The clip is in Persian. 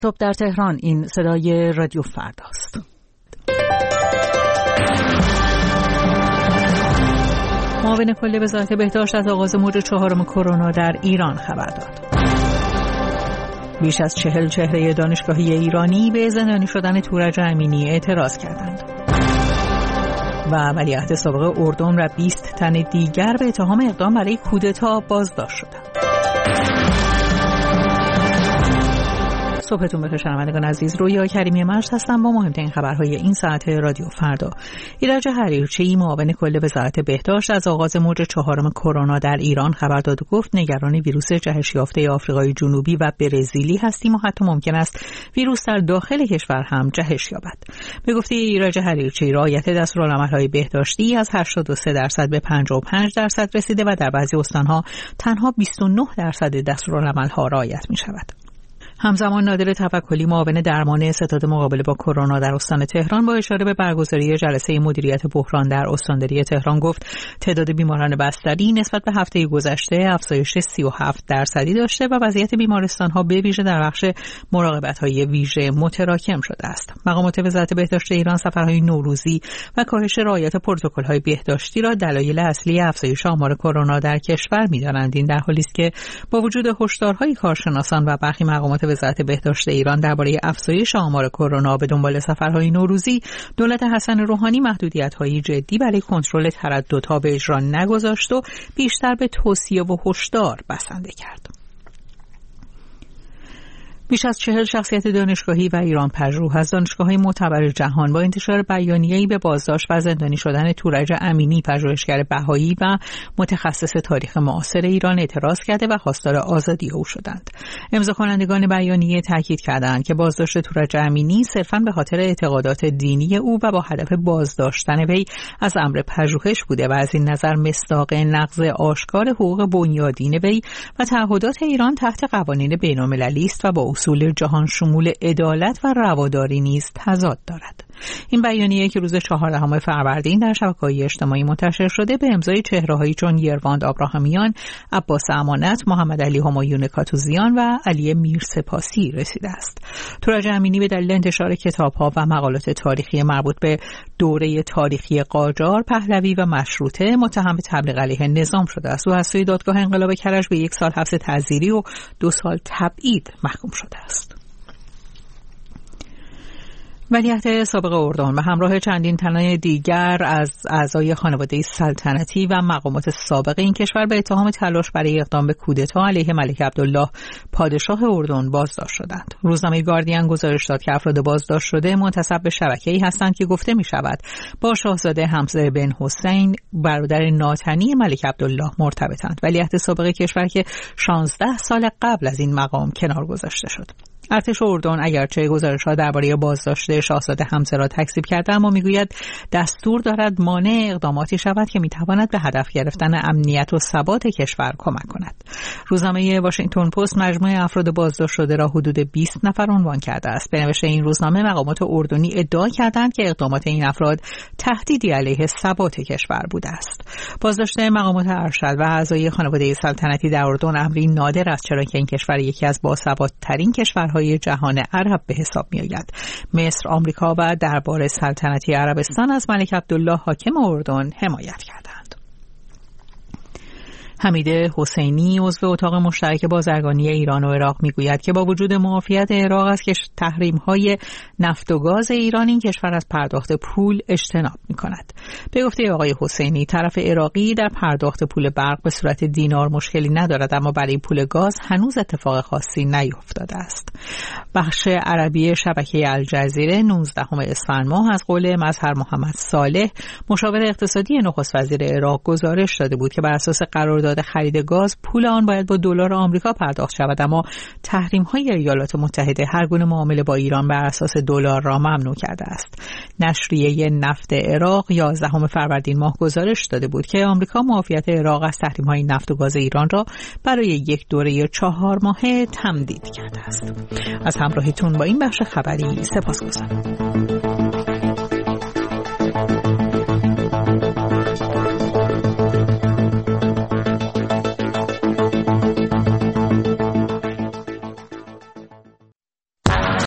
صبح در تهران، این صدای رادیو فرداست. معاون کل وزارت بهداشت از آغاز موج 4 کرونا در ایران خبر داد. بیش از 40 چهره دانشگاهی ایرانی به زندانی شدن تورج امینی اعتراض کردند. و ولیعهد سابق اردن و 20 تن دیگر به اتهام اقدام برای کودتا بازداشت شدند. صبحتون بخیر شنوندگان عزیز، رویا کریمی مجد هستم با مهمترین خبرهای این ساعت رادیو فردا. ایرج حریرچی، معاون کل وزارت بهداشت، از آغاز موج 4 کرونا در ایران خبر داد و گفت نگران ویروس جهش یافته آفریقای جنوبی و برزیلی هستیم و حتی ممکن است ویروس در داخل کشور هم جهش یابد. به گفته ایرج حریرچی، رعایت دستورالعمل‌های بهداشتی از 83% به 55% رسیده و در بعضی استان‌ها تنها 29% دستورالعمل‌ها رعایت می‌شود. همزمان نادر توکلی، معاون درمان ستاد مقابله با کرونا در استان تهران، با اشاره به برگزاری جلسه مدیریت بحران در استانداری تهران گفت تعداد بیماران بستری نسبت به هفته گذشته افزایش 37% داشته و وضعیت بیمارستان‌ها به ویژه در بخش مراقبت‌های ویژه متراکم شده است. مقامات وزارت بهداشت ایران سفرهای نوروزی و کاهش رعایت پروتکل‌های بهداشتی را دلایل اصلی افزایش آمار کرونا در کشور می‌دانند. این در حالی است که با وجود هشدارهای کارشناسان و برخی مقامات وزارت بهداشت ایران درباره افزایش آمار کرونا به دنبال سفرهای نوروزی، دولت حسن روحانی محدودیت‌های جدی برای کنترل ترددها به اجرا نگذاشت و بیشتر به توصیه و هشدار بسنده کرد. بیش از 40 شخصیت دانشگاهی و ایران پژوه از دانشگاه‌های معتبر جهان با انتشار بیانیه‌ای به بازداشت و زندانی شدن تورج امینی، پژوهشگر بهایی و متخصص تاریخ معاصر ایران، اعتراض کرده و خواستار آزادی او شدند. امضاکنندگان بیانیه تاکید کردند که بازداشت تورج امینی صرفاً به خاطر اعتقادات دینی او و با هدف بازداشتن وی از امر پژوهش بوده و از این نظر مصداق نقض آشکار حقوق بنیادین وی و تعهدات ایران تحت قوانین بین‌المللی است و با اصول جهان شمول عدالت و رواداری نیز تضاد دارد. این بیانیه که روز 14 فروردین در شبکه‌های اجتماعی منتشر شده به امضای چهره‌هایی چون یرواند آبراهامیان، عباس امانت، محمد علی همایون کاتوزیان و علی میرسپاسی رسیده است. تورج امینی به دلیل انتشار کتاب‌ها و مقالات تاریخی مربوط به دوره تاریخی قاجار، پهلوی و مشروطه متهم به تبلیغ علیه نظام شده است. او از سوی دادگاه انقلاب کرج به 1 سال حبس تعزیری و 2 سال تبعید محکوم شده است. ولیعهد سابق اردن و همراه چندین تن دیگر از اعضای خانواده سلطنتی و مقامات سابق این کشور به اتهام تلاش برای اقدام به کودتا علیه ملک عبدالله پادشاه اردن بازداشت شدند. روزنامه گاردین گزارش داد که افراد بازداشت شده منتسب به شبکه‌ای هستند که گفته می شود با شاهزاده حمزه بن حسین، برادر ناتنی ملک عبدالله، مرتبطند. ولیعهد سابق کشور که 16 سال قبل از این مقام کنار گذاشته شد. ارتش اردن اگرچه گزارش‌ها درباره بازداشت شاهزاده حمزه را تکذیب کرده، اما میگوید دستور دارد مانع اقداماتی شود که میتواند به هدف گرفتن امنیت و ثبات کشور کمک کند. روزنامه واشنگتن پست مجموعه افراد بازداشت شده را حدود 20 نفر عنوان کرده است. به نوشته این روزنامه مقامات اردنی ادعا کردند که اقدامات این افراد تهدیدی علیه ثبات کشور بوده است. بازداشت مقامات ارشد و اعضای خانواده سلطنتی در اردن امری نادر است، چرا که این کشور یکی از باثبات‌ترین کشورهای جهان عرب به حساب می آید. مصر، آمریکا و دربار سلطنتی عربستان از ملک عبدالله حاکم اردن حمایت کردند. حمید حسینی، عضو اتاق مشترک بازرگانی ایران و عراق، میگوید که با وجود معافیت عراق از تحریم‌های نفت و گاز ایران، این کشور از پرداخت پول اجتناب می‌کند. به گفته آقای حسینی، طرف عراقی در پرداخت پول برق به صورت دینار مشکلی ندارد، اما برای پول گاز هنوز اتفاق خاصی نیفتاده است. بخش عربی شبکه الجزیره 19 اسفند ماه از قول مظهر محمد صالح، مشاور اقتصادی نخست وزیر عراق، گزارش داده بود که بر اساس قرارداد خرید گاز پول آن باید با دلار آمریکا پرداخت شود، اما تحریم‌های ایالات متحده هر گونه معامله با ایران بر اساس دلار را ممنوع کرده است. نشریه نفت عراق 11 فروردین ماه گزارش داده بود که آمریکا معافیت عراق از تحریم‌های نفت و گاز ایران را برای یک دوره 4 ماهه تمدید کرده است. از همراهیتون با این بخش خبری سپاسگزارم.